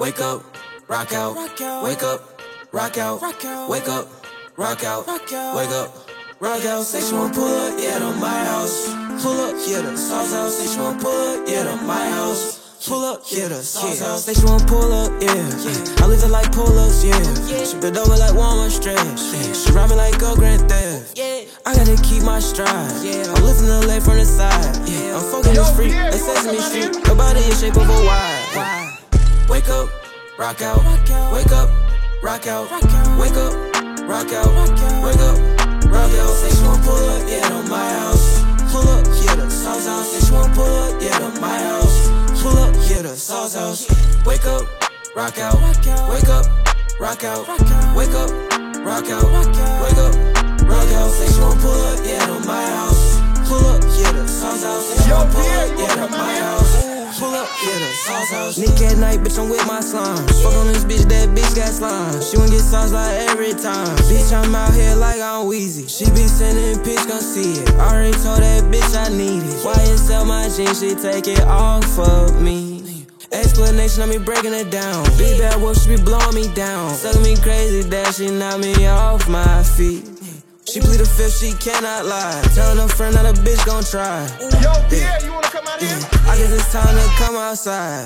wake up, rock out, wake up, rock out, wake up, rock out, wake up, rock out. Say she wanna pull up, yeah, to my house. Pull up, yeah, the sauce house. Say she wanna pull up, yeah, to my house. Pull up, yeah, the sauce house. Say she wanna pull up, yeah. I live it like pull-ups, yeah. She been over like Walmart stretch. She ride me like a Grand Theft. I gotta keep my stride. I'm lifting the leg from the side. I'm fucking this freak, like Sesame Street. Her body in shape of a Y. Wake up, rock out. Wake up, rock out. Wake up, rock out. Wake up, rock out. Say she wanna pull up, yeah, to my house. Pull up, yeah, the sauce house. Say she wanna pull up, yeah, to my house. Pull up, yeah, the sauce house. Wake up, rock out. Wake up, rock out. Wake up, rock out. Wake up, rock out. Say she wanna pull up, yeah, to my house. Pull up, yeah, the sauce house. Say she wanna pull up, yeah, to my house. Pull up, yeah, the sauce house. Nick at night, bitch, I'm with my slime. Fuck on this bitch, that bitch got slime. She wanna get sauce like every time. Bitch, I'm out here like I'm Weezy. She be sending pics, gon' see it. Already told that bitch I need it. Why you sell my jeans, she take it off of me. Explanation, I be breaking it down. Big bad wolf, she be blowing me down. Sucking me crazy, that she knock me off my feet. She plead the fifth, she cannot lie. Tellin' her friend that a bitch gon' try. Yo, Pierre, you wanna come out here? I guess it's time to come outside.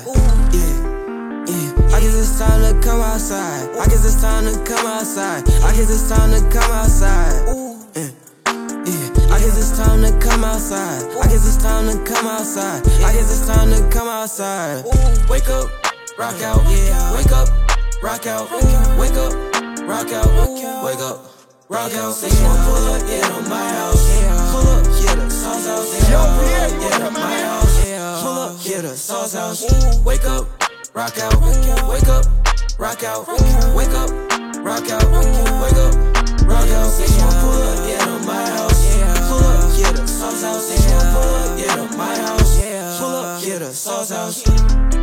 I guess it's time to come outside. I guess it's time to come outside. I guess it's time to come outside. I guess it's time to come outside. I guess it's time to come outside. I guess it's time to come outside. Wake up, rock out. Wake up, rock out. Wake up, rock out. Wake up, rock out. Say she wanna pull up, yeah, to my house. Pull up, yeah, the sauce house. Say she wanna pull up, yeah, to my house. Pull up, yeah, the sauce house. Wake up, rock out. Wake up, rock out. Wake up, rock out. Wake up, rock out. Say she wanna pull up, yeah, to my house. Pull up, yeah, the sauce house. Say she wanna pull up, yeah, to my house. Pull up, yeah, the sauce house.